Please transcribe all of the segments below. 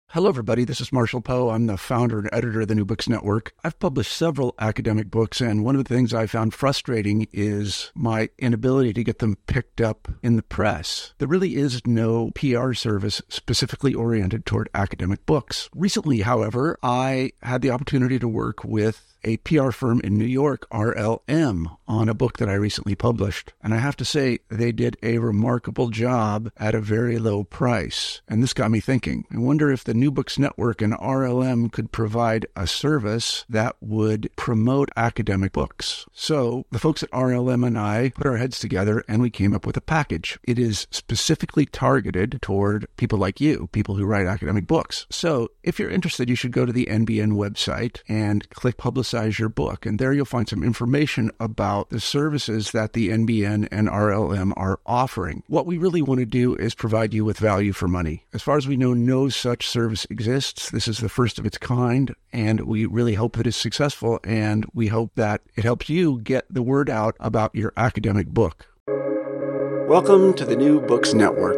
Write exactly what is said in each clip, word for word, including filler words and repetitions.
Hello, everybody. This is Marshall Poe. I'm the founder and editor of the New Books Network. I've published several academic books, and one of the things I found frustrating is my inability to get them picked up in the press. There really is no P R service specifically oriented toward academic books. Recently, however, I had the opportunity to work with a P R firm in New York, R L M, on a book that I recently published. And I have to say, they did a remarkable job at a very low price. And this got me thinking. I wonder if the New Books Network and R L M could provide a service that would promote academic books. So the folks at R L M and I put our heads together and we came up with a package. It is specifically targeted toward people like you, people who write academic books. So if you're interested, you should go to the N B N website and click Publicize your book. And there you'll find some information about the services that the N B N and R L M are offering. What we really want to do is provide you with value for money. As far as we know, no such service exists. This is the first of its kind, and we really hope that it's successful, and we hope that it helps you get the word out about your academic book. Welcome to the New Books Network.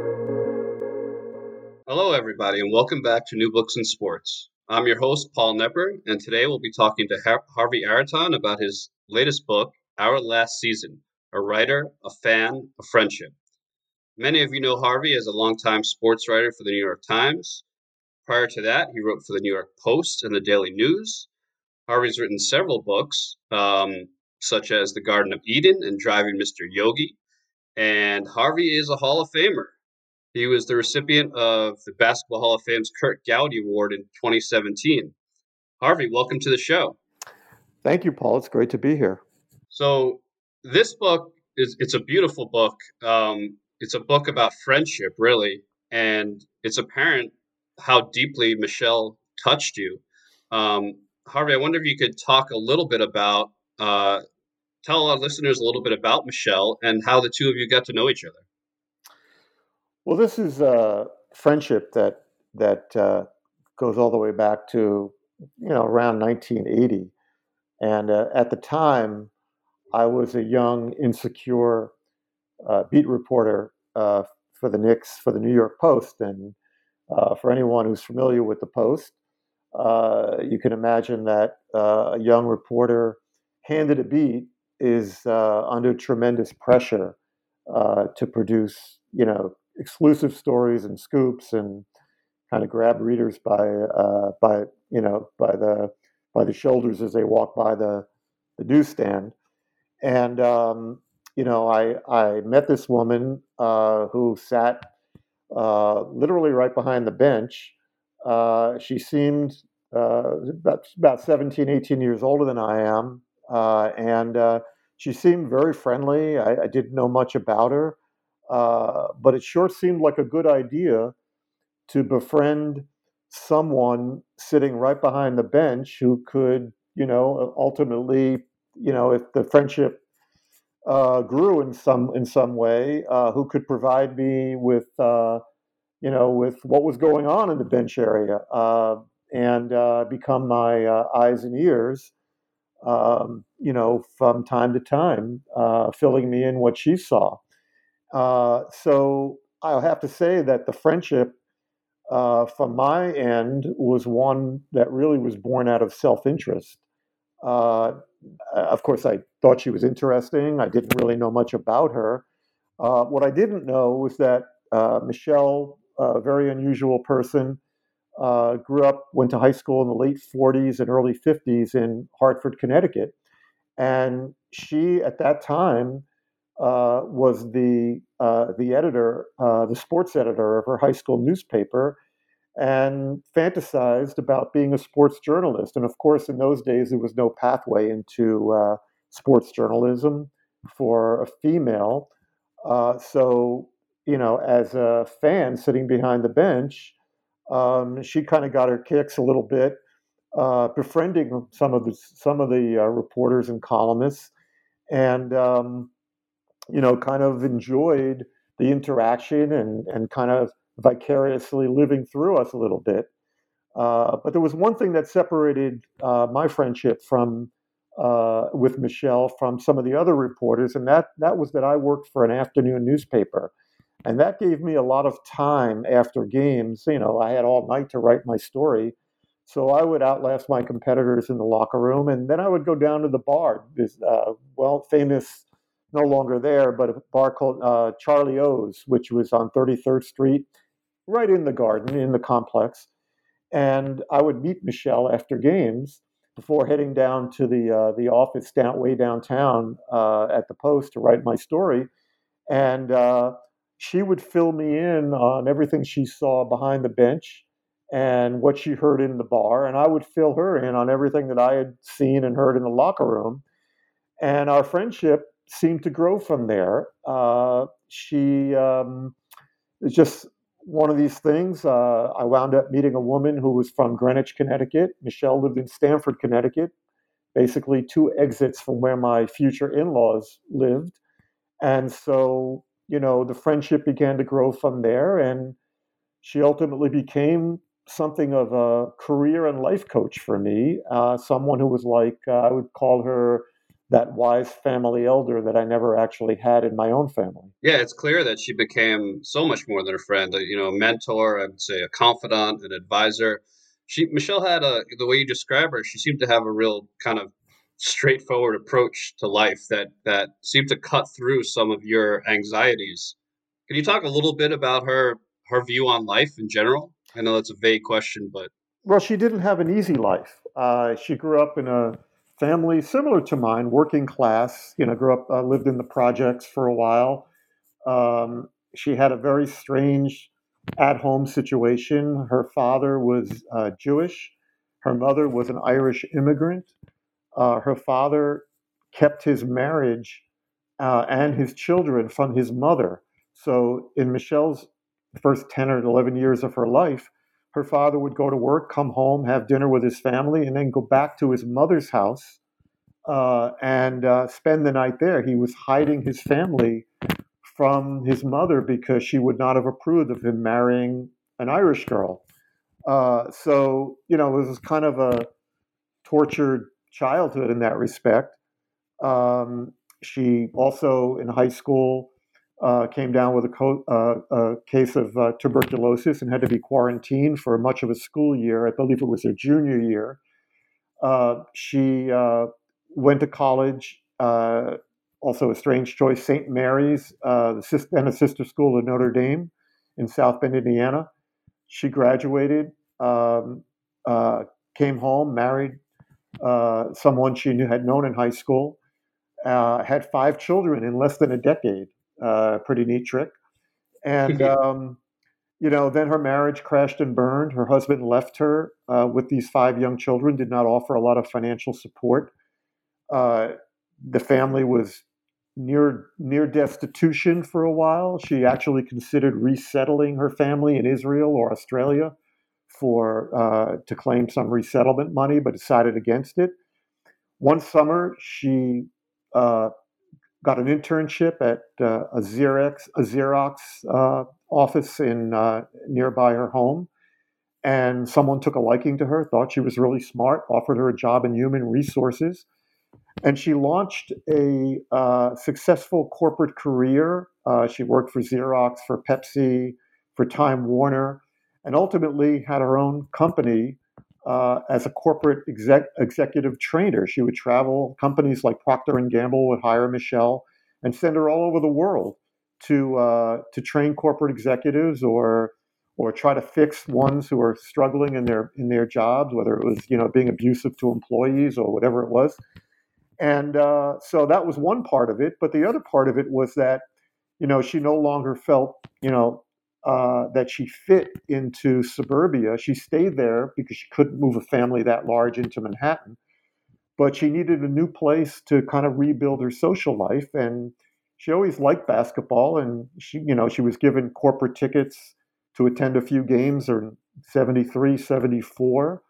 Hello, everybody, and welcome back to New Books in Sports. I'm your host, Paul Nepper, and today we'll be talking to Har- Harvey Araton about his latest book, Our Last Season, A Writer, a Fan, a Friendship. Many of you know Harvey as a longtime sports writer for the New York Times. Prior to that, he wrote for the New York Post and the Daily News. Harvey's written several books, um, such as The Garden of Eden and Driving Mister Yogi, and Harvey is a Hall of Famer. He was the recipient of the Basketball Hall of Fame's Kurt Gowdy Award in twenty seventeen. Harvey, welcome to the show. Thank you, Paul. It's great to be here. So this book is it's a beautiful book. Um, it's a book about friendship, really, and it's apparent how deeply Michelle touched you. Um, Harvey, I wonder if you could talk a little bit about, uh, tell our listeners a little bit about Michelle and how the two of you got to know each other. Well, this is a friendship that that uh, goes all the way back to you know around nineteen eighty, and uh, at the time, I was a young, insecure uh, beat reporter uh, for the Knicks for the New York Post, and uh, for anyone who's familiar with the Post, uh, you can imagine that uh, a young reporter handed a beat is uh, under tremendous pressure uh, to produce, you know. exclusive stories and scoops and kind of grab readers by uh, by you know by the by the shoulders as they walk by the the newsstand. And um, you know I I met this woman uh, who sat uh, literally right behind the bench. Uh, she seemed uh, about about seventeen, eighteen years older than I am, uh, and uh, she seemed very friendly. I, I didn't know much about her. Uh, but it sure seemed like a good idea to befriend someone sitting right behind the bench who could, you know, ultimately, you know, if the friendship uh, grew in some in some way, uh, who could provide me with, uh, you know, with what was going on in the bench area uh, and uh, become my uh, eyes and ears, um, you know, from time to time, uh, filling me in what she saw. Uh, so I'll have to say that the friendship uh, from my end was one that really was born out of self-interest. Uh, of course, I thought she was interesting. I didn't really know much about her. Uh, what I didn't know was that uh, Michelle, a very unusual person, uh, grew up, went to high school in the late forties and early fifties in Hartford, Connecticut. And she, at that time, uh, was the uh, the editor, uh, the sports editor of her high school newspaper, and fantasized about being a sports journalist. And of course, in those days, there was no pathway into uh, sports journalism for a female. Uh, so, you know, as a fan sitting behind the bench, um, she kind of got her kicks a little bit, uh, befriending some of the some of the uh, reporters and columnists, and um, you know, kind of enjoyed the interaction and, and kind of vicariously living through us a little bit. Uh, but there was one thing that separated uh, my friendship from uh, with Michelle from some of the other reporters, and that that was that I worked for an afternoon newspaper, And that gave me a lot of time after games. You know, I had all night to write my story. So I would outlast my competitors in the locker room, and then I would go down to the bar. This, uh, well, famous, no longer there, but a bar called uh, Charlie O's, which was on thirty-third Street, right in the Garden, in the complex. And I would meet Michelle after games before heading down to the uh, the office down way downtown uh, at the Post to write my story. And uh, she would fill me in on everything she saw behind the bench and what she heard in the bar, and I would fill her in on everything that I had seen and heard in the locker room. And our friendship seemed to grow from there. Uh, she um, is just one of these things. Uh, I wound up meeting a woman who was from Greenwich, Connecticut. Michelle lived in Stamford, Connecticut, basically two exits from where my future in-laws lived. And so, you know, the friendship began to grow from there. And she ultimately became something of a career and life coach for me, uh, someone who was like, uh, I would call her that wise family elder that I never actually had in my own family. Yeah, it's clear that she became so much more than a friend, a, you know, a mentor, I would say a confidant, an advisor. She, Michelle had a, the way you describe her, she seemed to have a real kind of straightforward approach to life that, that seemed to cut through some of your anxieties. Can you talk a little bit about her, her view on life in general? I know that's a vague question, but Well, she didn't have an easy life. Uh, she grew up in a family similar to mine, working class. You know, grew up, uh, lived in the projects for a while. Um, she had a very strange at-home situation. Her father was uh, Jewish. Her mother was an Irish immigrant. Uh, her father kept his marriage uh, and his children from his mother. So in Michelle's first ten or eleven years of her life, her father would go to work, come home, have dinner with his family, and then go back to his mother's house uh, and uh, spend the night there. He was hiding his family from his mother because she would not have approved of him marrying an Irish girl. Uh, so, you know, it was kind of a tortured childhood in that respect. Um, she also, in high school, uh, came down with a, co- uh, a case of uh, tuberculosis and had to be quarantined for much of a school year. I believe it was her junior year. Uh, she uh, went to college, uh, also a strange choice, Saint Mary's, uh, the sis- and a sister school of Notre Dame in South Bend, Indiana. She graduated, um, uh, came home, married uh, someone she knew, had known in high school, uh, had five children in less than a decade. Uh, pretty neat trick. And, um, you know, then her marriage crashed and burned. Her husband left her uh, with these five young children, did not offer a lot of financial support. Uh, the family was near near destitution for a while. She actually considered resettling her family in Israel or Australia for uh, to claim some resettlement money, but decided against it. One summer, she uh, got an internship at uh, a Xerox, a Xerox uh, office in uh, nearby her home, and someone took a liking to her, thought she was really smart, offered her a job in human resources, and she launched a uh, successful corporate career. Uh, she worked for Xerox, for Pepsi, for Time Warner, and ultimately had her own company uh, as a corporate exec- executive trainer. She would travel. Companies like Procter and Gamble would hire Michelle and send her all over the world to uh, to train corporate executives or or try to fix ones who are struggling in their in their jobs, whether it was you know being abusive to employees or whatever it was. And uh, so that was one part of it. But the other part of it was that, you know, she no longer felt, you know, uh, that she fit into suburbia. She stayed there because she couldn't move a family that large into Manhattan. But she needed a new place to kind of rebuild her social life. And she always liked basketball. And she, you know, she was given corporate tickets to attend a few games in seventy-three, seventy-four.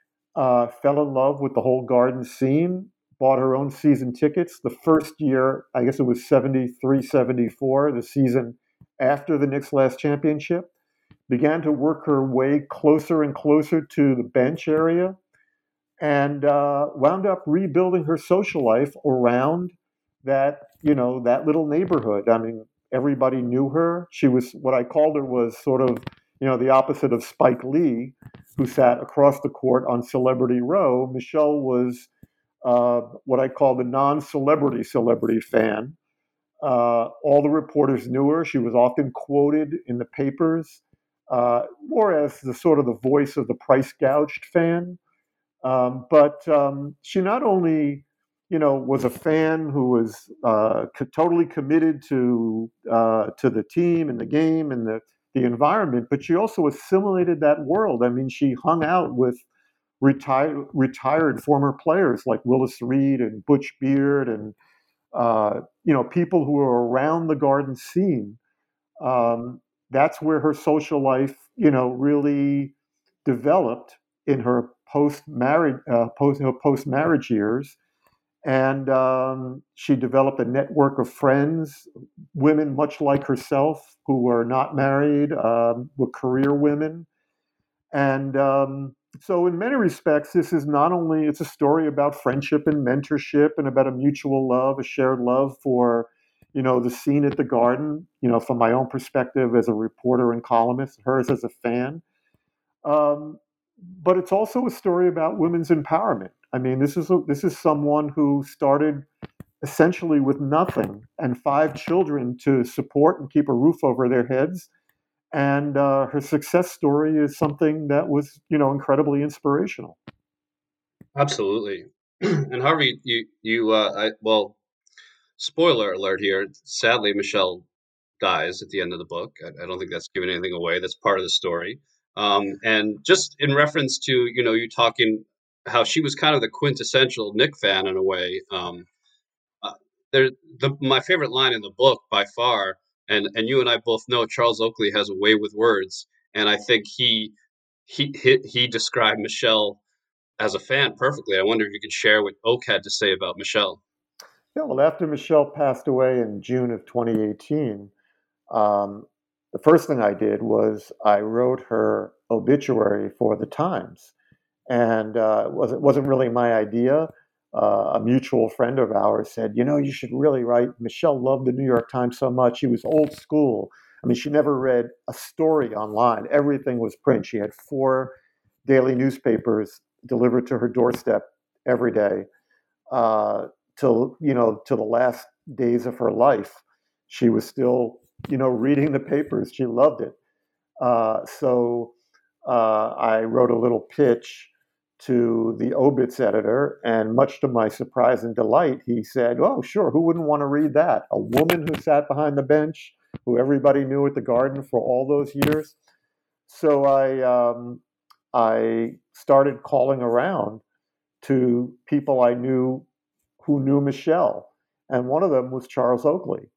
Uh, fell in love with the whole garden scene, bought her own season tickets. The first year, I guess it was seventy-three, seventy-four, the season after the Knicks' last championship, began to work her way closer and closer to the bench area and uh, wound up rebuilding her social life around that, you know, that little neighborhood. I mean, everybody knew her. She was what I called her was sort of, you know, the opposite of Spike Lee, who sat across the court on Celebrity Row. Michelle was uh, what I call the non-celebrity celebrity fan. Uh, all the reporters knew her. She was often quoted in the papers, uh, more as the sort of the voice of the price gouged fan. Um, but um, she not only, you know, was a fan who was uh, co- totally committed to uh, to the team and the game and the the environment, but she also assimilated that world. I mean, she hung out with retired retired former players like Willis Reed and Butch Beard and uh, you know people who were around the Garden scene. Um, that's where her social life, you know, really developed in her post marriage uh, post post marriage years, and um, she developed a network of friends, women much like herself who were not married, um, were career women, and um, so in many respects, this is not only it's a story about friendship and mentorship and about a mutual love, a shared love for, you know, the scene at the Garden. You know, from my own perspective as a reporter and columnist, hers as a fan. Um, but it's also a story about women's empowerment. I mean, this is a, this is someone who started essentially with nothing and five children to support and keep a roof over their heads, and uh, her success story is something that was, you know, incredibly inspirational. Absolutely. And Harvey, you you uh, I well, spoiler alert here. Sadly, Michelle dies at the end of the book. I, I don't think that's giving anything away. That's part of the story. Um, and just in reference to you know you talking how she was kind of the quintessential Nick fan in a way. Um, uh, there, the my favorite line in the book by far, and and you and I both know Charles Oakley has a way with words, and I think he he he, he described Michelle as a fan perfectly. I wonder if you could share what Oak had to say about Michelle. Yeah, well, after Michelle passed away in June of twenty eighteen, um, the first thing I did was I wrote her obituary for the Times. And uh, it wasn't wasn't really my idea. Uh, a mutual friend of ours said, "You know, you should really write." Michelle loved the New York Times so much; she was old school. I mean, she never read a story online. Everything was print. She had four daily newspapers delivered to her doorstep every day, uh, till you know, till the last days of her life. She was still, you know, reading the papers. She loved it. Uh, so uh, I wrote a little pitch to the Obits editor, and much to my surprise and delight, he said, "Oh, sure, who wouldn't want to read that? A woman who sat behind the bench, who everybody knew at the Garden for all those years." So I um, I started calling around to people I knew who knew Michelle, and one of them was Charles Oakley.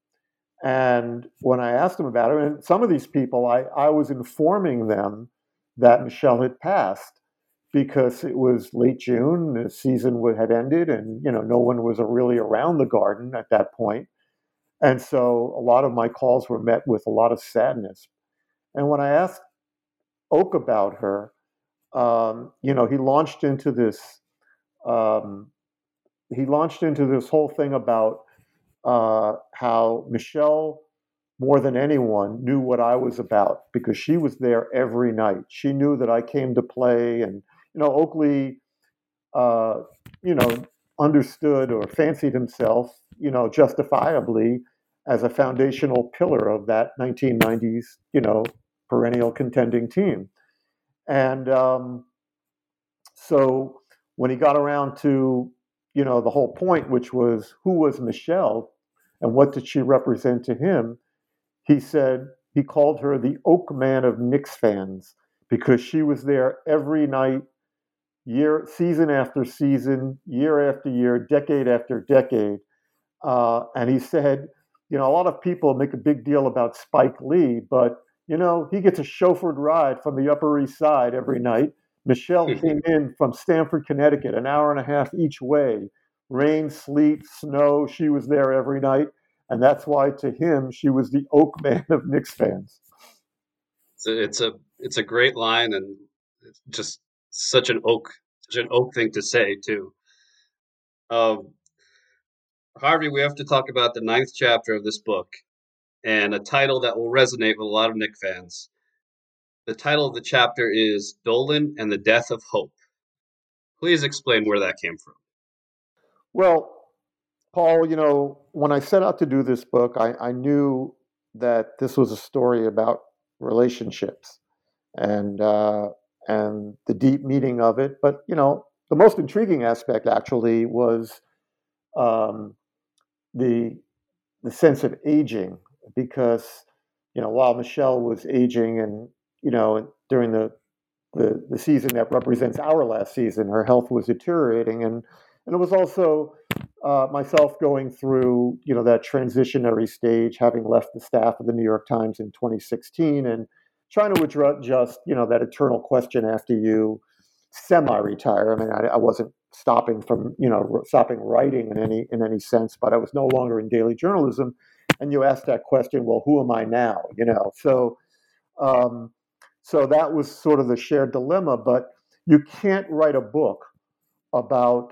And when I asked him about it, and some of these people, I, I was informing them that Michelle had passed because it was late June, the season had ended, and you know no one was really around the Garden at that point. And so a lot of my calls were met with a lot of sadness. And when I asked Oak about her, um, you know, he launched into this. Um, he launched into this whole thing about uh, how Michelle, more than anyone, knew what I was about because she was there every night. She knew that I came to play, and you know, Oakley, uh, you know, understood or fancied himself, you know, justifiably as a foundational pillar of that nineteen nineties, you know, perennial contending team. And um, so when he got around to, you know, the whole point, which was who was Michelle and what did she represent to him, he said he called her the Oak Man of Knicks fans because she was there every night, year, season after season, year after year, decade after decade. Uh, and he said, you know, a lot of people make a big deal about Spike Lee, but you know, he gets a chauffeured ride from the Upper East Side every night. Michelle came in from Stamford, Connecticut, an hour and a half each way. Rain, sleet, snow, she was there every night. And that's why to him, she was the Oak Man of Knicks fans. It's a, it's a it's a great line and it's just such an Oak such an Oak thing to say too. Um, Harvey, we have to talk about the ninth chapter of this book. and a title that will resonate with a lot of Knicks fans. The title of the chapter is Dolan and the Death of Hope. Please explain where that came from. Well, Paul, you know, when I set out to do this book, I, I knew that this was a story about relationships and uh, and the deep meaning of it. But you know, the most intriguing aspect actually was um, the the sense of aging, because you know, while Michelle was aging, and you know, during the the, the season that represents our last season, her health was deteriorating, and and it was also uh, myself going through, you know, that transitionary stage, having left the staff of the New York Times in twenty sixteen, and trying to address just, you know, that eternal question after you semi-retire. I mean, I, I wasn't stopping from, you know, stopping writing in any in any sense, but I was no longer in daily journalism. And you ask that question, well, who am I now? You know, so um, so that was sort of the shared dilemma. But you can't write a book about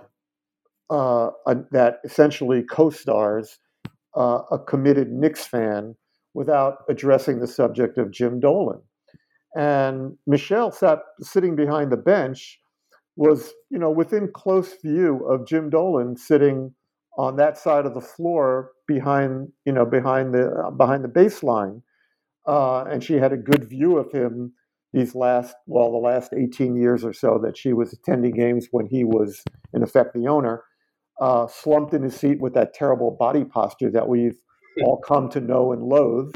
uh, a, that essentially co-stars uh, a committed Knicks fan without addressing the subject of Jim Dolan. And Michelle sat sitting behind the bench, was, you know, within close view of Jim Dolan sitting on that side of the floor behind, you know, behind the uh, behind the baseline, uh, and she had a good view of him these last, well, the last eighteen years or so that she was attending games when he was in effect the owner, uh, slumped in his seat with that terrible body posture that we've all come to know and loathe.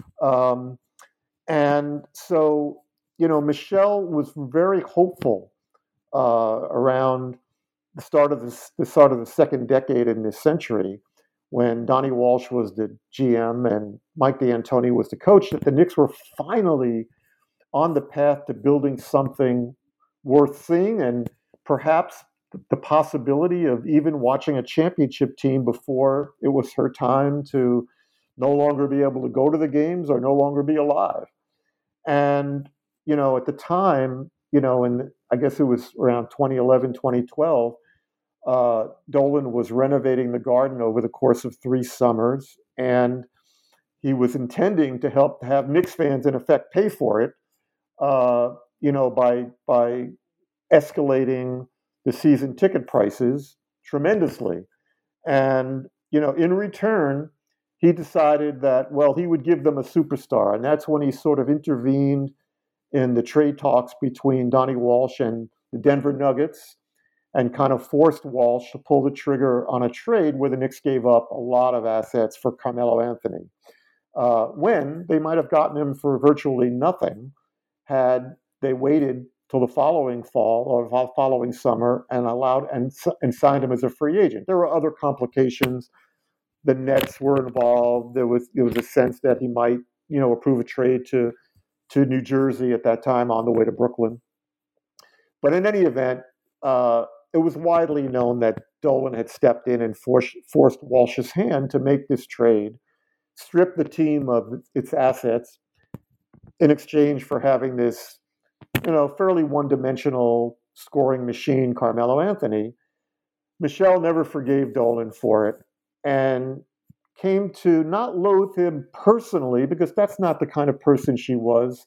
Um, and so, you know, Michelle was very hopeful uh, around the start of this, the start of the second decade in this century, when Donnie Walsh was the G M and Mike D'Antoni was the coach, that the Knicks were finally on the path to building something worth seeing, and perhaps the possibility of even watching a championship team before it was her time to no longer be able to go to the games or no longer be alive. And, you know, at the time, you know, and I guess it was around twenty eleven, twenty twelve, uh, Dolan was renovating the Garden over the course of three summers, and he was intending to help have Knicks fans, in effect, pay for it, uh, you know, by by escalating the season ticket prices tremendously. And, you know, in return, he decided that, well, he would give them a superstar. And that's when he sort of intervened in the trade talks between Donnie Walsh and the Denver Nuggets, and kind of forced Walsh to pull the trigger on a trade where the Knicks gave up a lot of assets for Carmelo Anthony, uh, when they might have gotten him for virtually nothing had they waited till the following fall or following summer and allowed and, and signed him as a free agent. There were other complications. The Nets were involved. There was there was a sense that he might, you know, approve a trade to to New Jersey at that time on the way to Brooklyn. But in any event, uh, it was widely known that Dolan had stepped in and forced, forced Walsh's hand to make this trade, strip the team of its assets in exchange for having this, you know, fairly one-dimensional scoring machine, Carmelo Anthony. Michelle never forgave Dolan for it and came to not loathe him personally, because that's not the kind of person she was,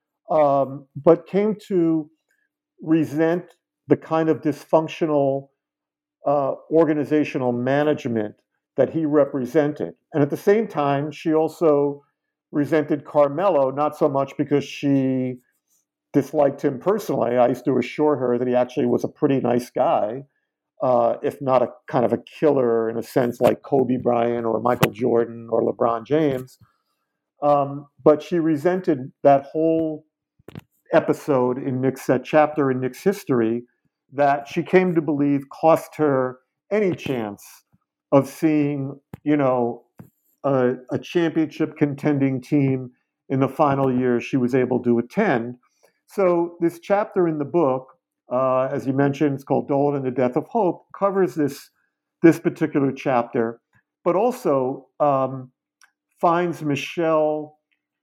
um, but came to resent the kind of dysfunctional uh, organizational management that he represented. And at the same time, she also resented Carmelo, not so much because she disliked him personally. I used to assure her that he actually was a pretty nice guy, uh, if not a kind of a killer in a sense like Kobe Bryant or Michael Jordan or LeBron James. Um, but she resented that whole episode in Knicks, that chapter in Knicks history, that she came to believe cost her any chance of seeing, you know, a, a championship contending team in the final year she was able to attend. So this chapter in the book, uh, as you mentioned, it's called Dolan and the Death of Hope, covers this this particular chapter, but also um, finds Michelle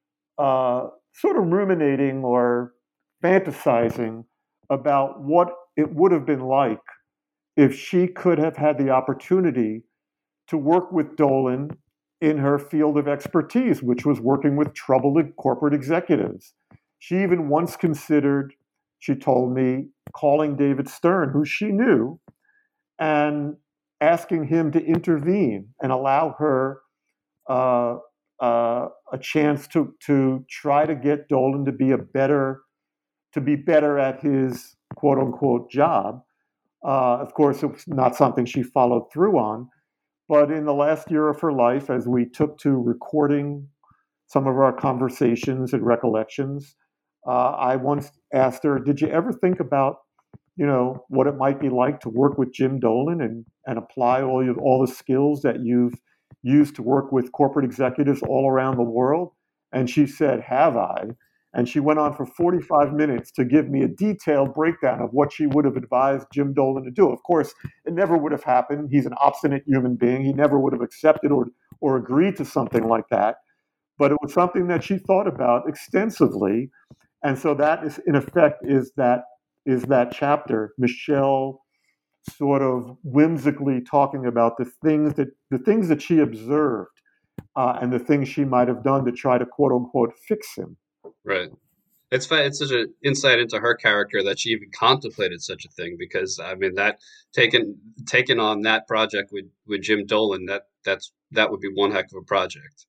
uh, sort of ruminating or fantasizing about what it would have been like if she could have had the opportunity to work with Dolan in her field of expertise, which was working with troubled corporate executives. She even once considered, she told me, calling David Stern, who she knew, and asking him to intervene and allow her uh, uh, a chance to to try to get Dolan to be a better to be better at his quote unquote job. Uh, of course, it was not something she followed through on. But in the last year of her life, as we took to recording some of our conversations and recollections, uh, I once asked her, "Did you ever think about, you know, what it might be like to work with Jim Dolan and and apply all your, all the skills that you've used to work with corporate executives all around the world?" And she said, "Have I?" And she went on for forty-five minutes to give me a detailed breakdown of what she would have advised Jim Dolan to do. Of course, it never would have happened. He's an obstinate human being. He never would have accepted or or agreed to something like that. But it was something that she thought about extensively. And so that is, in effect, is that is that chapter. Michelle sort of whimsically talking about the things that the things that she observed uh, and the things she might have done to try to quote unquote fix him. Right. It's fa- it's such an insight into her character that she even contemplated such a thing, because I mean that taken taken on that project with, with Jim Dolan, that that's that would be one heck of a project.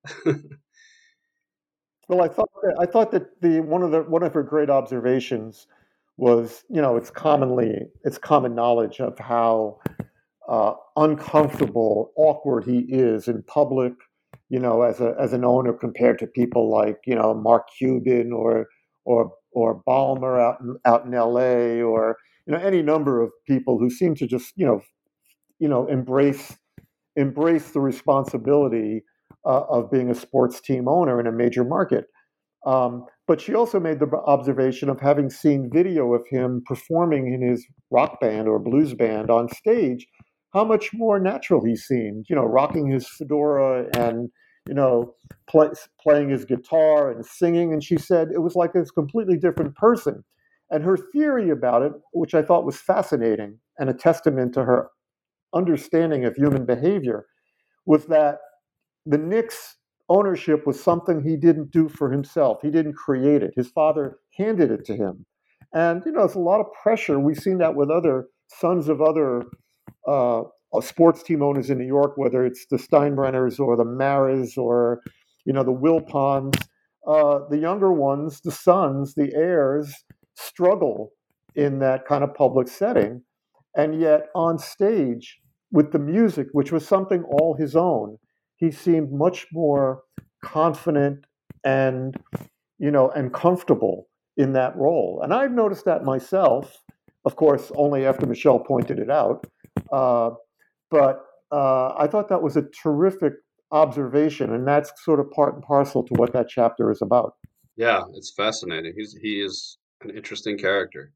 Well, I thought that, I thought that the one of the one of her great observations was, you know, it's commonly it's common knowledge of how uh, uncomfortable, awkward he is in public, you know, as a as an owner compared to people like, you know, Mark Cuban or or or Ballmer out in, out in L A, or you know any number of people who seem to just you know you know embrace embrace the responsibility uh, of being a sports team owner in a major market. Um, but she also made the observation of having seen video of him performing in his rock band or blues band on stage, how much more natural he seemed, you know, rocking his fedora and, you know, play, playing his guitar and singing. And she said it was like a completely different person. And her theory about it, which I thought was fascinating and a testament to her understanding of human behavior, was that the Knicks ownership was something he didn't do for himself. He didn't create it. His father handed it to him. And, you know, it's a lot of pressure. We've seen that with other sons of other uh, sports team owners in New York, whether it's the Steinbrenners or the Maras or, you know, the Wilpons. Uh, the younger ones, the sons, the heirs, struggle in that kind of public setting. And yet on stage with the music, which was something all his own, he seemed much more confident and, you know, and comfortable in that role. And I've noticed that myself, of course, only after Michelle pointed it out. Uh, but uh, I thought that was a terrific observation, and that's sort of part and parcel to what that chapter is about. Yeah, it's fascinating. He's he is an interesting character.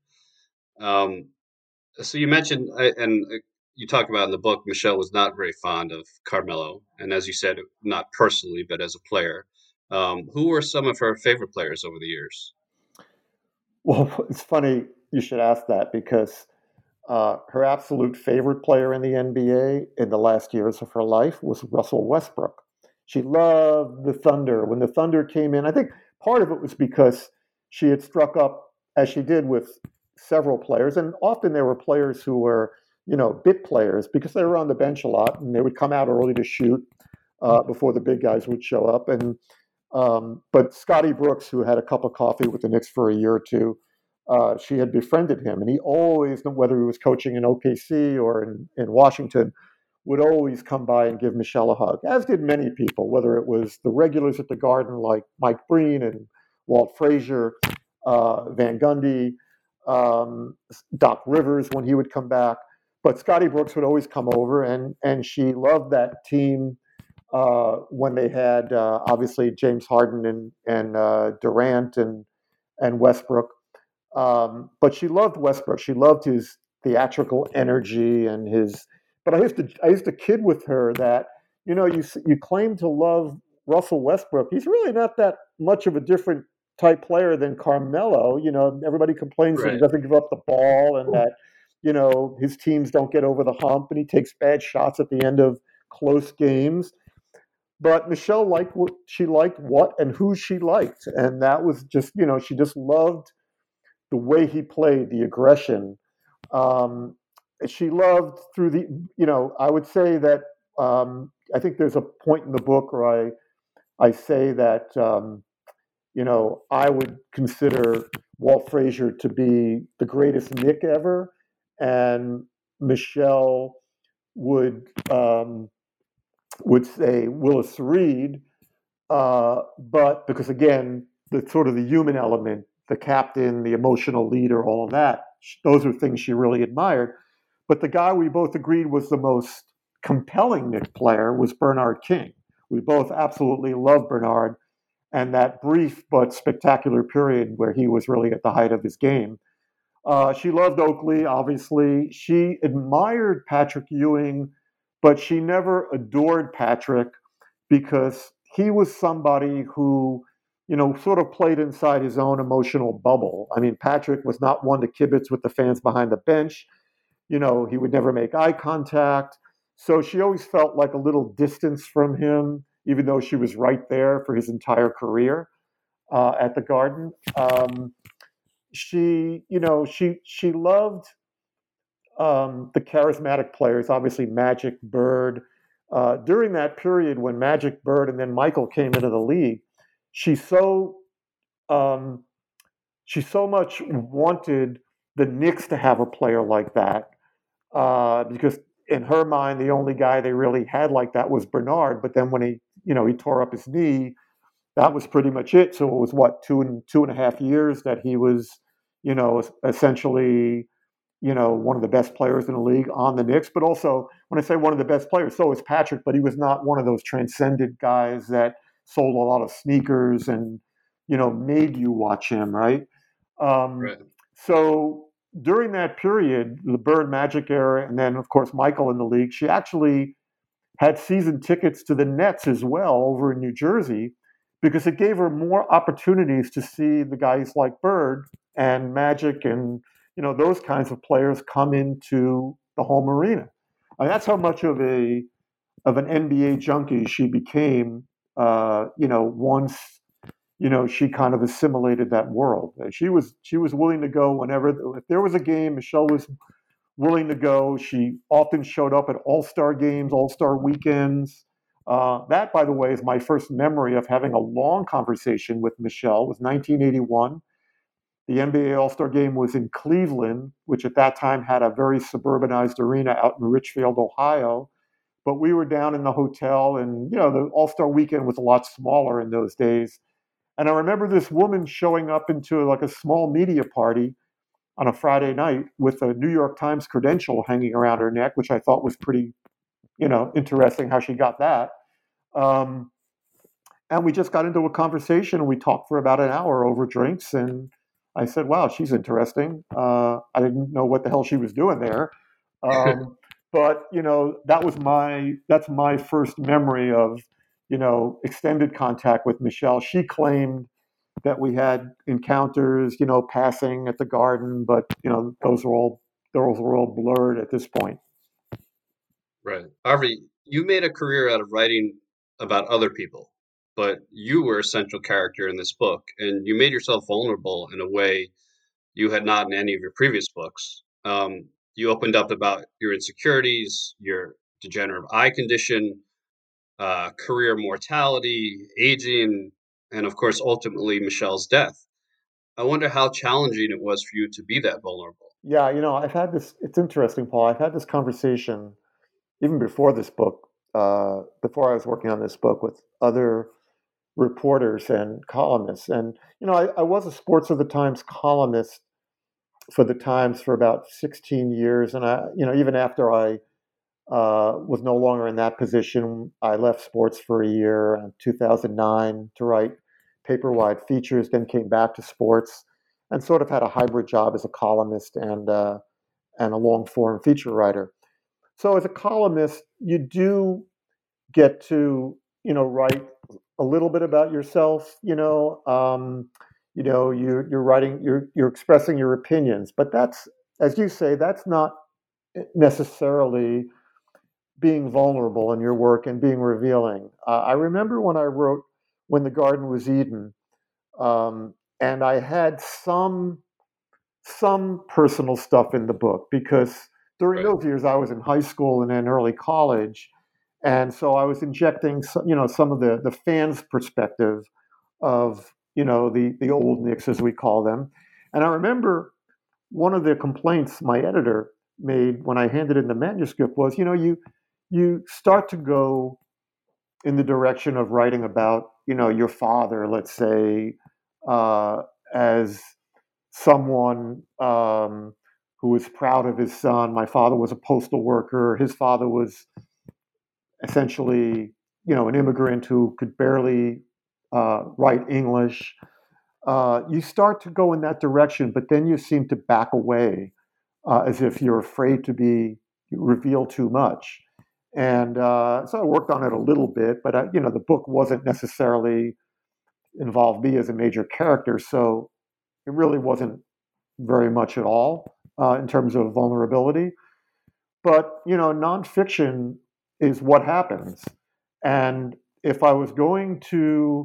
Um, so you mentioned, uh, and uh, you talk about in the book, Michelle was not very fond of Carmelo, and as you said, not personally, but as a player. Um, who were some of her favorite players over the years? Well, it's funny you should ask that because uh, her absolute favorite player in the N B A in the last years of her life was Russell Westbrook. She loved the Thunder. When the Thunder came in, I think part of it was because she had struck up, as she did, with several players, and often there were players who were, you know, bit players because they were on the bench a lot and they would come out early to shoot uh, before the big guys would show up. And um, but Scotty Brooks, who had a cup of coffee with the Knicks for a year or two, uh, she had befriended him, and he always, whether he was coaching in O K C or in, in Washington, would always come by and give Michelle a hug, as did many people, whether it was the regulars at the Garden like Mike Breen and Walt Frazier, uh, Van Gundy, um, Doc Rivers when he would come back. But Scotty Brooks would always come over, and and she loved that team uh, when they had uh, obviously James Harden and and uh, Durant and and Westbrook. Um, but she loved Westbrook. She loved his theatrical energy and his. But I used to I used to kid with her that, you know, you you claim to love Russell Westbrook. He's really not that much of a different type player than Carmelo. You know, everybody complains that he Right. doesn't give up the ball and that, you know, his teams don't get over the hump and he takes bad shots at the end of close games. but Michelle liked what she liked, what and who she liked, and that was just, you know, she just loved the way he played, the aggression. Um, she loved through the, you know, I would say that um, I think there's a point in the book where I I say that um, you know, I would consider Walt Frazier to be the greatest Knick ever, and Michelle would um, would say Willis Reed, uh, but because again, the sort of the human element, the captain, the emotional leader, all of that, those are things she really admired. But the guy we both agreed was the most compelling Knick player was Bernard King. We both absolutely loved Bernard and that brief but spectacular period where he was really at the height of his game. Uh, she loved Oakley, obviously. She admired Patrick Ewing, but she never adored Patrick because he was somebody who, you know, sort of played inside his own emotional bubble. I mean, Patrick was not one to kibitz with the fans behind the bench. You know, he would never make eye contact. So she always felt like a little distance from him, even though she was right there for his entire career uh, at the Garden. Um, she, you know, she she loved um, the charismatic players, obviously Magic, Bird. Uh, during that period when Magic, Bird, and then Michael came into the league, she so um, she so much wanted the Knicks to have a player like that uh, because in her mind, the only guy they really had like that was Bernard. But then when he, you know, he tore up his knee, that was pretty much it. So it was what two and two and a half years that he was, you know, essentially, you know, one of the best players in the league on the Knicks. But also, when I say one of the best players, so is Patrick. But he was not one of those transcendent guys that sold a lot of sneakers and, you know, made you watch him, right? Um, Right. so during that period, the Bird Magic era, and then of course Michael in the league, she actually had season tickets to the Nets as well over in New Jersey because it gave her more opportunities to see the guys like Bird and Magic and, you know, those kinds of players come into the home arena. And that's how much of a of an N B A junkie she became. Uh, you know, once you know she kind of assimilated that world. She was she was willing to go whenever if there was a game. Michelle was willing to go. She often showed up at All-Star games, All-Star weekends. Uh, that, by the way, is my first memory of having a long conversation with Michelle. It was nineteen eighty-one. The N B A All-Star game was in Cleveland, which at that time had a very suburbanized arena out in Richfield, Ohio. But we were down in the hotel, and you know the All-Star weekend was a lot smaller in those days. And I remember this woman showing up into like a small media party on a Friday night with a New York Times credential hanging around her neck, which I thought was pretty, you know, interesting how she got that. Um, and we just got into a conversation and we talked for about an hour over drinks. And I said, wow, she's interesting. Uh, I didn't know what the hell she was doing there. Um, but, you know, that was my, that's my first memory of, you know, extended contact with Michelle. She claimed that we had encounters, you know, passing at the Garden, but you know, those are all those are all blurred at this point. Right. Harvey, you made a career out of writing about other people, but you were a central character in this book, and you made yourself vulnerable in a way you had not in any of your previous books. Um, you opened up about your insecurities, your degenerative eye condition, uh, career mortality, aging, and of course, ultimately, Michelle's death. I wonder how challenging it was for you to be that vulnerable. Yeah, you know, I've had this. It's interesting, Paul. I've had this conversation even before this book, uh, before I was working on this book with other reporters and columnists. And you know, I, I was a Sports of the Times columnist for the Times for about sixteen years, and I, you know, even after I uh, was no longer in that position. I left sports for a year in two thousand nine to write paper-wide features, then came back to sports and sort of had a hybrid job as a columnist and uh, and a long-form feature writer. So as a columnist, you do get to you know write a little bit about yourself. You know, um, you know, you're you're writing, you're you're expressing your opinions, but that's as you say, that's not necessarily being vulnerable in your work and being revealing. Uh, I remember when I wrote When the Garden Was Eden, um, and I had some some personal stuff in the book because during Right. those years I was in high school and then early college, and so I was injecting some, you know, some of the the fans' perspective of, you know, the the old Knicks as we call them. And I remember one of the complaints my editor made when I handed in the manuscript was, you know, you you start to go in the direction of writing about, you know, your father, let's say, uh, as someone um, who was proud of his son. My father was a postal worker. His father was essentially, you know, an immigrant who could barely uh, write English. Uh, you start to go in that direction, but then you seem to back away uh, as if you're afraid to be reveal too much. And uh, so I worked on it a little bit, but I, you know, the book wasn't necessarily involved me as a major character, so it really wasn't very much at all uh, in terms of vulnerability. But you know, nonfiction is what happens, and if I was going to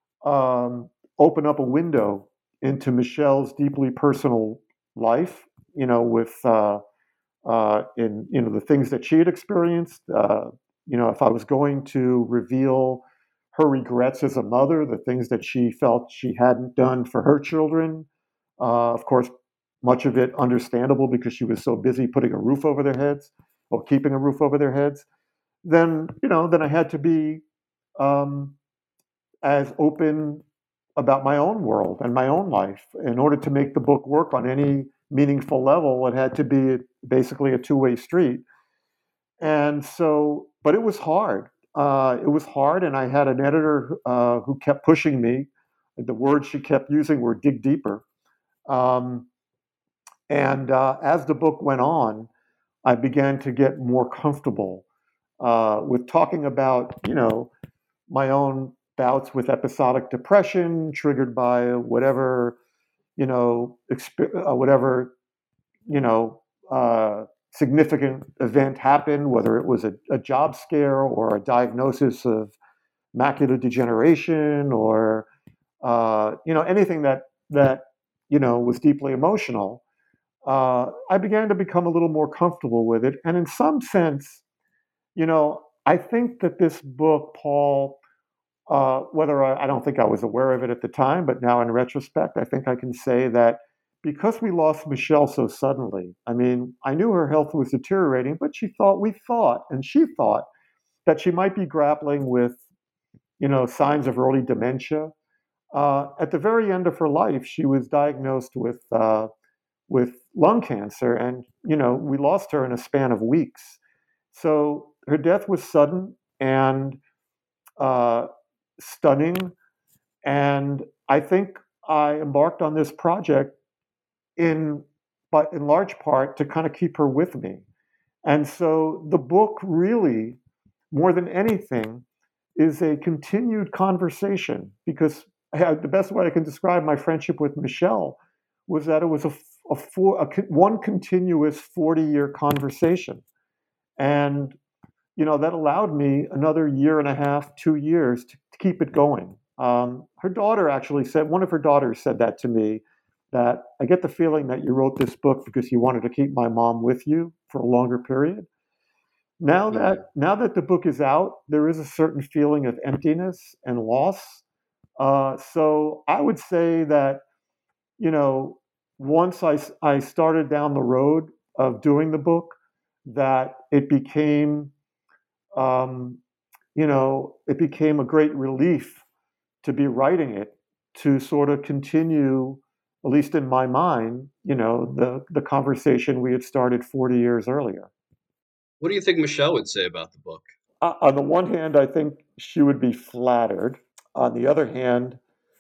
um, open up a window into Michelle's deeply personal life, you know, with uh, uh, in you know the things that she had experienced. Uh, you know, if I was going to reveal her regrets as a mother, the things that she felt she hadn't done for her children, uh, of course, much of it understandable because she was so busy putting a roof over their heads or keeping a roof over their heads. Then you know, then I had to be um, as open about my own world and my own life. In order to make the book work on any meaningful level, it had to be basically a two-way street. And so, but it was hard. Uh, it was hard, and I had an editor uh, who kept pushing me. The words she kept using were dig deeper. Um, and uh, as the book went on, I began to get more comfortable uh, with talking about, you know, my own bouts with episodic depression triggered by whatever, you know, exp- uh, whatever, you know, uh, significant event happened, whether it was a, a job scare or a diagnosis of macular degeneration or, uh, you know, anything that, that, you know, was deeply emotional. Uh, I began to become a little more comfortable with it. And in some sense, you know, I think that this book, Paul, uh, whether I, I don't think I was aware of it at the time, but now in retrospect, I think I can say that because we lost Michelle so suddenly, I mean, I knew her health was deteriorating, but she thought, we thought, and she thought that she might be grappling with, you know, signs of early dementia. Uh, at the very end of her life, she was diagnosed with uh, with lung cancer, and you know, we lost her in a span of weeks. So her death was sudden and uh, stunning. And I think I embarked on this project in, but in large part to kind of keep her with me. And so the book really, more than anything, is a continued conversation because the best way I can describe my friendship with Michelle was that it was a, a, four, a one continuous forty year conversation. And you know, that allowed me another year and a half, two years to, to keep it going. Um, her daughter actually said, one of her daughters said that to me, that I get the feeling that you wrote this book because you wanted to keep my mom with you for a longer period. Now Mhm. that now that the book is out, there is a certain feeling of emptiness and loss. Uh, so I would say that, you know, once I, I started down the road of doing the book, that it became um, you know, it became a great relief to be writing it, to sort of continue, at least in my mind, you know, the, the conversation we had started forty years earlier. What do you think Michelle would say about the book? Uh, on the one hand, I think she would be flattered. On the other hand,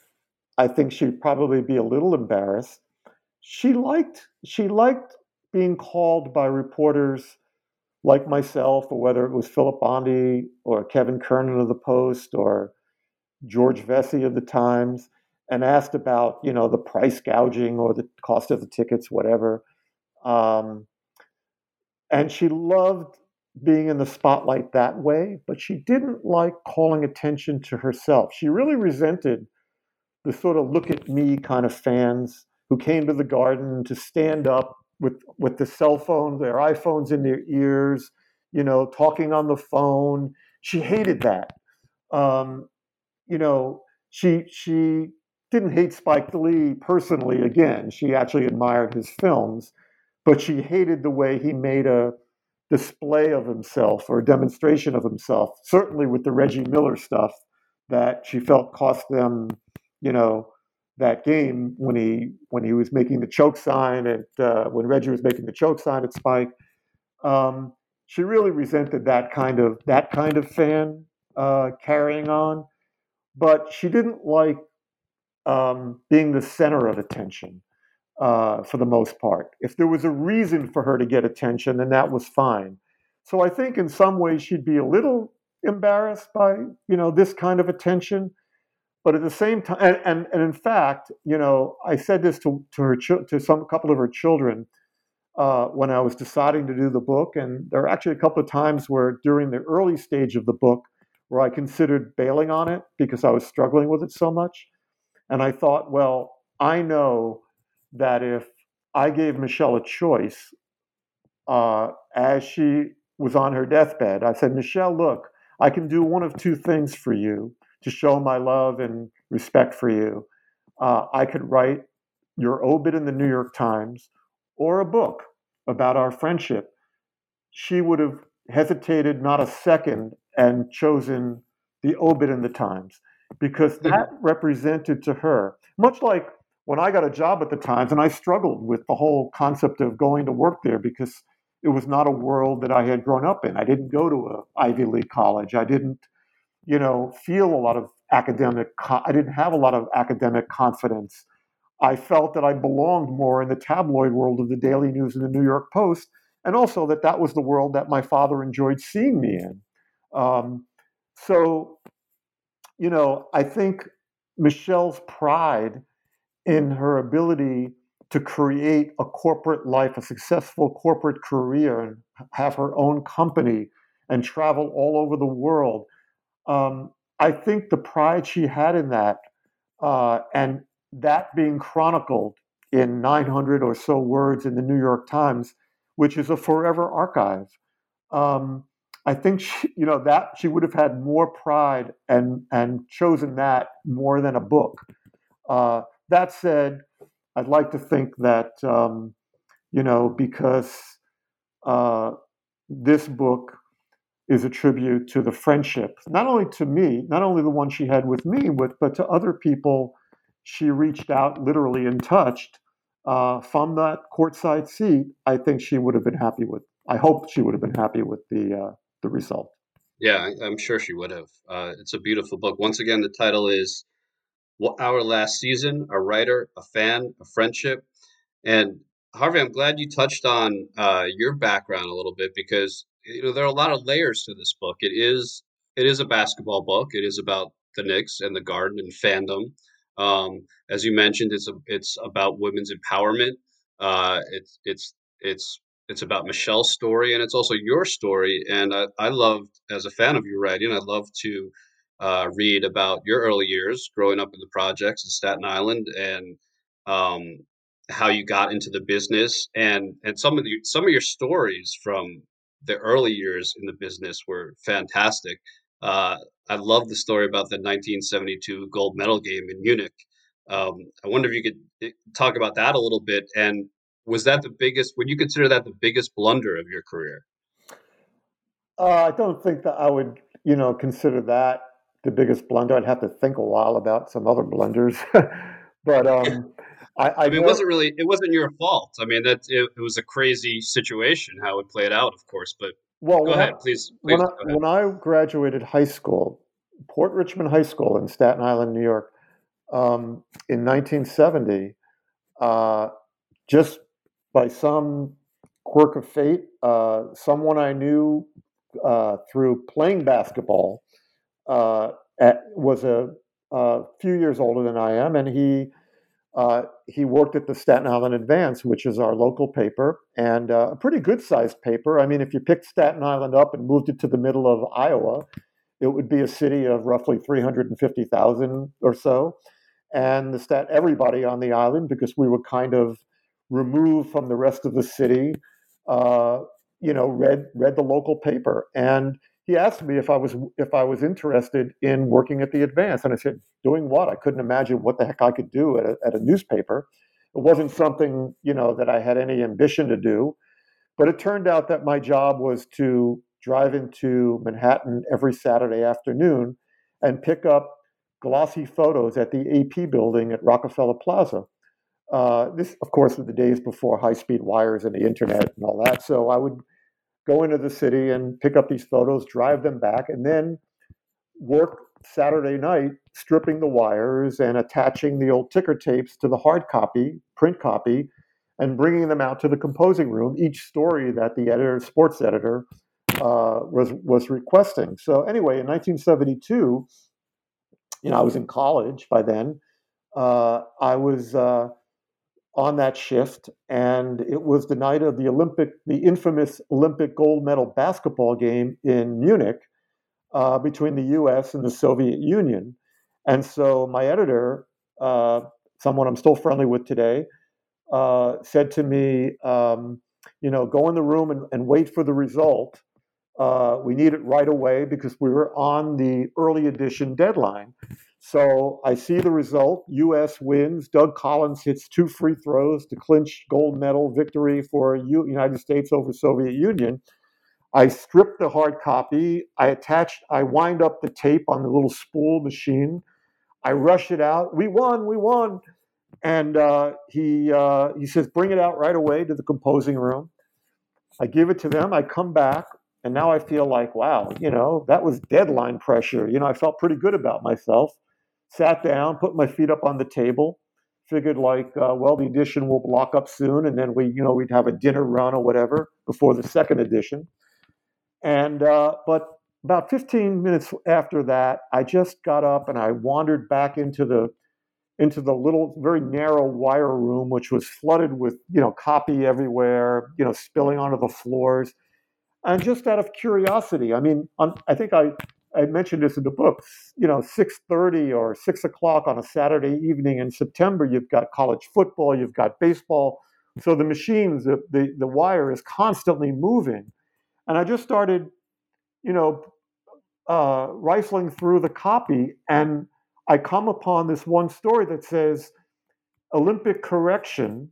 I think she'd probably be a little embarrassed. She liked she liked being called by reporters like myself, or whether it was Philip Bondi or Kevin Kernan of the Post or George Vesey of the Times, and asked about, you know, the price gouging or the cost of the tickets, whatever. Um, and she loved being in the spotlight that way, but she didn't like calling attention to herself. She really resented the sort of look at me kind of fans who came to the Garden to stand up with with the cell phone, their iPhones in their ears, you know, talking on the phone. She hated that. Um, you know, she she didn't hate Spike Lee personally. Again, she actually admired his films, but she hated the way he made a display of himself or a demonstration of himself. Certainly with the Reggie Miller stuff, that she felt cost them, you know, that game when he when he was making the choke sign at uh, when Reggie was making the choke sign at Spike. Um, she really resented that kind of that kind of fan uh, carrying on, but she didn't like um, being the center of attention uh, for the most part. If there was a reason for her to get attention, then that was fine. So I think in some ways she'd be a little embarrassed by you know this kind of attention, but at the same time, and, and, and in fact, you know, I said this to to her to some couple of her children uh, when I was deciding to do the book, and there are actually a couple of times where during the early stage of the book where I considered bailing on it because I was struggling with it so much. And I thought, well, I know that if I gave Michelle a choice uh, as she was on her deathbed, I said, Michelle, look, I can do one of two things for you to show my love and respect for you. Uh, I could write your obit in the New York Times or a book about our friendship. She would have hesitated not a second and chosen the obit in the Times because that represented to her, much like when I got a job at the Times, and I struggled with the whole concept of going to work there because it was not a world that I had grown up in. I didn't go to an Ivy League college. I didn't, you know, feel a lot of academic, I didn't have a lot of academic confidence. I felt that I belonged more in the tabloid world of the Daily News and the New York Post, and also that that was the world that my father enjoyed seeing me in. Um, so, you know, I think Michelle's pride in her ability to create a corporate life, a successful corporate career, and have her own company and travel all over the world. Um, I think the pride she had in that, uh, and that being chronicled in nine hundred or so words in the New York Times, which is a forever archive. Um, I think she, you know that she would have had more pride and and chosen that more than a book. Uh, that said, I'd like to think that um, you know because uh, this book is a tribute to the friendship, not only to me, not only the one she had with me, but, but to other people she reached out literally and touched uh, from that courtside seat. I think she would have been happy with. I hope she would have been happy with the uh, the result. Yeah, I- I'm sure she would have. Uh, it's a beautiful book. Once again, the title is "What Our Last Season: A Writer, a Fan, a Friendship." And Harvey, I'm glad you touched on uh, your background a little bit because you know there are a lot of layers to this book. It is it is a basketball book. It is about the Knicks and the Garden and fandom. Um, as you mentioned, it's a, it's about women's empowerment. Uh, it's it's it's it's about Michelle's story and it's also your story. And I, I loved, as a fan of your writing, I love to uh, read about your early years growing up in the projects in Staten Island and um, how you got into the business and and some of the some of your stories from the early years in the business were fantastic. Uh, I love the story about the nineteen seventy-two gold medal game in Munich. Um, I wonder if you could eh, talk about that a little bit. And was that the biggest? Would you consider that the biggest blunder of your career? Uh, I don't think that I would, you know, consider that the biggest blunder. I'd have to think a while about some other blunders, but um, I, I I mean, it know. wasn't really it wasn't your fault. I mean, that it, it was a crazy situation how it played out, of course. But Well, go when I ahead, please, when please I go ahead. when I graduated high school, Port Richmond High School in Staten Island, New York, um, in nineteen seventy, uh, just by some quirk of fate, uh, someone I knew uh, through playing basketball uh, at, was a, a few years older than I am, and he Uh, he worked at the Staten Island Advance, which is our local paper, and uh, a pretty good-sized paper. I mean, if you picked Staten Island up and moved it to the middle of Iowa, it would be a city of roughly three hundred fifty thousand or so. And the stat everybody on the island, because we were kind of removed from the rest of the city, uh, you know, read read the local paper. And he asked me if I was if I was interested in working at the Advance, and I said, "Doing what?" I couldn't imagine what the heck I could do at a, at a newspaper. It wasn't something, you know, that I had any ambition to do. But it turned out that my job was to drive into Manhattan every Saturday afternoon and pick up glossy photos at the A P building at Rockefeller Plaza. Uh, this, of course, was the days before high-speed wires and the internet and all that. So I would go into the city and pick up these photos, drive them back, and then work Saturday night stripping the wires and attaching the old ticker tapes to the hard copy, print copy, and bringing them out to the composing room, each story that the editor, sports editor, uh, was was requesting. So anyway, in nineteen seventy-two, you know, I was in college by then. Uh, I was uh, on that shift, and it was the night of the Olympic, the infamous Olympic gold medal basketball game in Munich uh, between the U S and the Soviet Union. And so my editor, uh, someone I'm still friendly with today, uh, said to me, um, you know, go in the room and, and wait for the result. Uh, we need it right away because we were on the early edition deadline. So I see the result. U S wins. Doug Collins hits two free throws to clinch gold medal victory for U- United States over Soviet Union. I strip the hard copy. I attach, I wind up the tape on the little spool machine. I rush it out. We won, we won. And uh, he uh, he says, bring it out right away to the composing room. I give it to them. I come back. And now I feel like, wow, you know, that was deadline pressure. You know, I felt pretty good about myself. Sat down, put my feet up on the table, figured like, uh, well, the edition will block up soon, and then we, you know, we'd have a dinner run or whatever before the second edition. And uh, but about fifteen minutes after that, I just got up and I wandered back into the into the little, very narrow wire room, which was flooded with, you know, copy everywhere, you know, spilling onto the floors. And just out of curiosity, I mean, on, I think I, I mentioned this in the book, you know, six thirty or six o'clock on a Saturday evening in September, you've got college football, you've got baseball. So the machines, the, the, the wire is constantly moving. And I just started, you know, uh, rifling through the copy, and I come upon this one story that says, Olympic correction,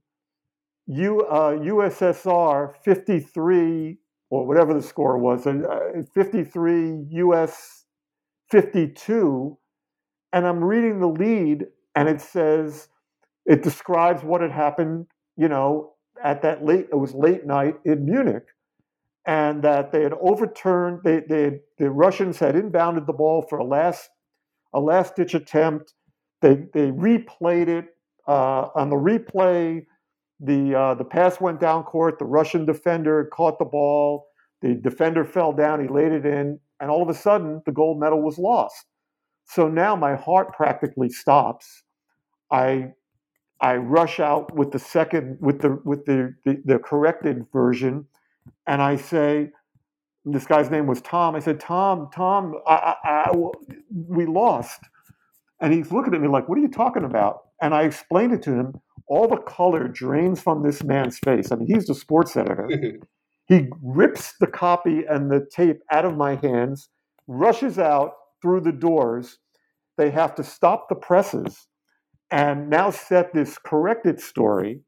U, uh, U S S R fifty-three, or whatever the score was, uh, fifty-three, U S fifty-two, and I'm reading the lead, and it says, it describes what had happened, you know, at that late, it was late night in Munich, and that they had overturned, they, they the Russians had inbounded the ball for a last, a last-ditch attempt. They they replayed it. Uh, on the replay, the uh, the pass went down court. The Russian defender caught the ball. The defender fell down. He laid it in, and all of a sudden, the gold medal was lost. So now my heart practically stops. I I rush out with the second with the with the the, the corrected version, and I say, this guy's name was Tom. I said, Tom, Tom, I, I, I, we lost. And he's looking at me like, what are you talking about? And I explained it to him. All the color drains from this man's face. I mean, he's the sports editor. He rips the copy and the tape out of my hands, rushes out through the doors. They have to stop the presses and now set this corrected story.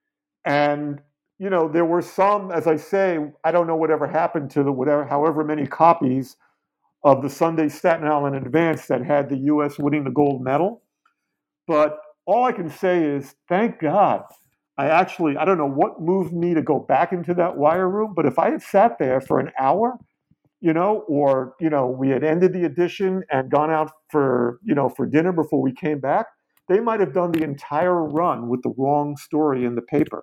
And, you know, there were some, as I say, I don't know whatever happened to the whatever, however many copies of the Sunday Staten Island Advance that had the U S winning the gold medal. But all I can say is, thank God, I actually, I don't know what moved me to go back into that wire room, but if I had sat there for an hour, you know, or, you know, we had ended the edition and gone out for, you know, for dinner before we came back, they might have done the entire run with the wrong story in the paper.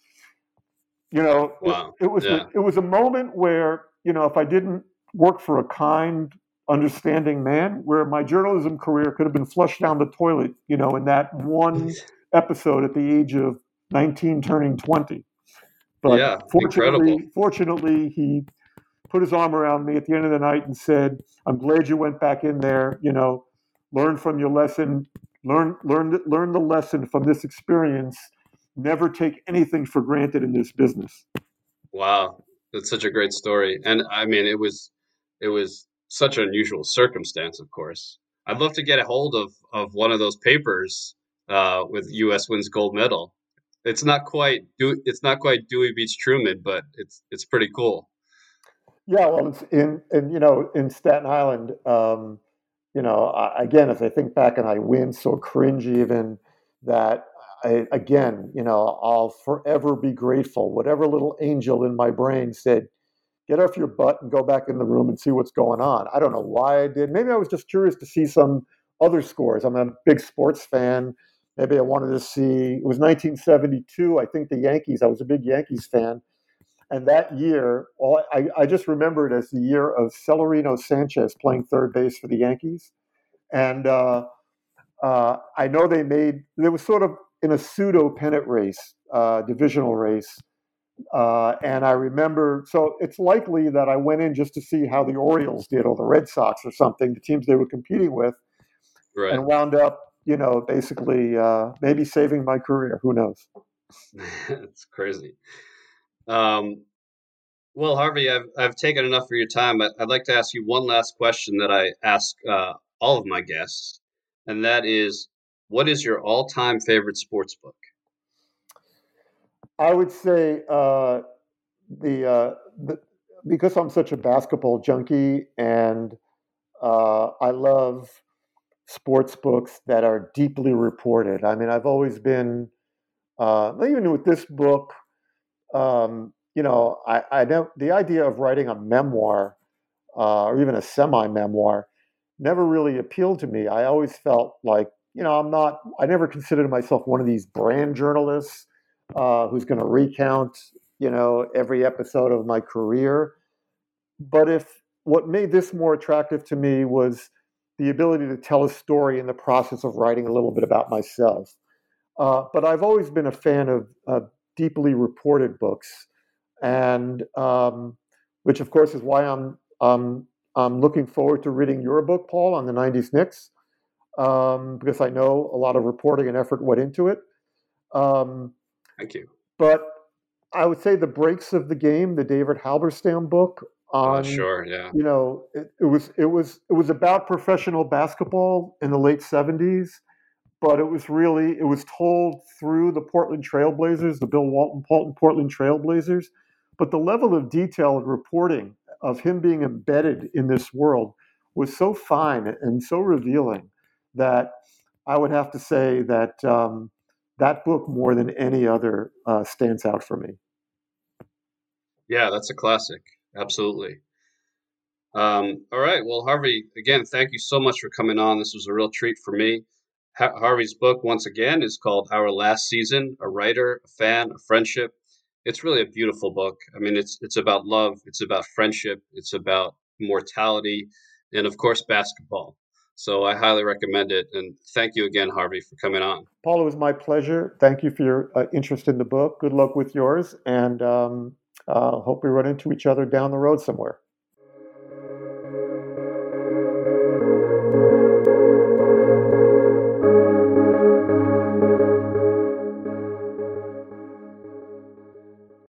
You know, wow. it, it was yeah. a, it was a moment where, you know, if I didn't work for a kind, understanding man, where my journalism career could have been flushed down the toilet, you know, in that one episode at the age of nineteen, turning twenty. But Yeah, fortunately, incredible. fortunately, he put his arm around me at the end of the night and said, "I'm glad you went back in there. You know, learn from your lesson. Learn, learn, learn the lesson from this experience. Never take anything for granted in this business." Wow, that's such a great story. And I mean, it was it was such an unusual circumstance, of course. I'd love to get a hold of of one of those papers uh, with U S wins gold medal. It's not quite Dew- it's not quite Dewey beats Truman, but it's it's pretty cool. Yeah, well, it's in, and you know, in Staten Island, um, you know, I, again, as I think back and I win, so cringe even that I, again, you know, I'll forever be grateful. Whatever little angel in my brain said, "Get off your butt and go back in the room and see what's going on." I don't know why I did. Maybe I was just curious to see some other scores. I'm a big sports fan. Maybe I wanted to see. It was nineteen seventy-two. I think the Yankees. I was a big Yankees fan. And that year, all, I, I just remember it as the year of Celerino Sanchez playing third base for the Yankees. And uh, uh, I know they made, it was sort of in a pseudo pennant race, uh, divisional race. Uh, and I remember, so it's likely that I went in just to see how the Orioles did or the Red Sox or something, the teams they were competing with, Right. and wound up, you know, basically uh, maybe saving my career. Who knows? It's crazy. Um, well, Harvey, I've I've taken enough of your time. But I'd like to ask you one last question that I ask uh, all of my guests, and that is, what is your all-time favorite sports book? I would say uh, the, uh, the because I'm such a basketball junkie and uh, I love sports books that are deeply reported. I mean, I've always been uh, even with this book. Um, you know, I, I know the idea of writing a memoir uh, or even a semi-memoir never really appealed to me. I always felt like, you know, I'm not. I never considered myself one of these brand journalists uh, who's going to recount, you know, every episode of my career. But if what made this more attractive to me was the ability to tell a story in the process of writing a little bit about myself. Uh, but I've always been a fan of uh, deeply reported books, and um, which, of course, is why I'm um, I'm looking forward to reading your book, Paul, on the nineties Knicks, um, because I know a lot of reporting and effort went into it. Um, Thank you. but I would say the breaks of the game, the David Halberstam book Uh, on, sure, yeah. you know, it, it was it was it was about professional basketball in the late seventies, but it was really it was told through the Portland Trailblazers, the Bill Walton Portland Trailblazers. But the level of detail and reporting of him being embedded in this world was so fine and so revealing that I would have to say that um, that book more than any other uh, stands out for me. Yeah, that's a classic. Absolutely. Um, all right. Well, Harvey, again, thank you so much for coming on. This was a real treat for me. Ha- Harvey's book, once again, is called Our Last Season: A Writer, a Fan, a Friendship. It's really a beautiful book. I mean, it's it's about love, it's about friendship, it's about mortality, and of course, basketball. So I highly recommend it. And thank you again, Harvey, for coming on. Paul, it was my pleasure. Thank you for your uh, interest in the book. Good luck with yours, and um, uh, hope we run into each other down the road somewhere.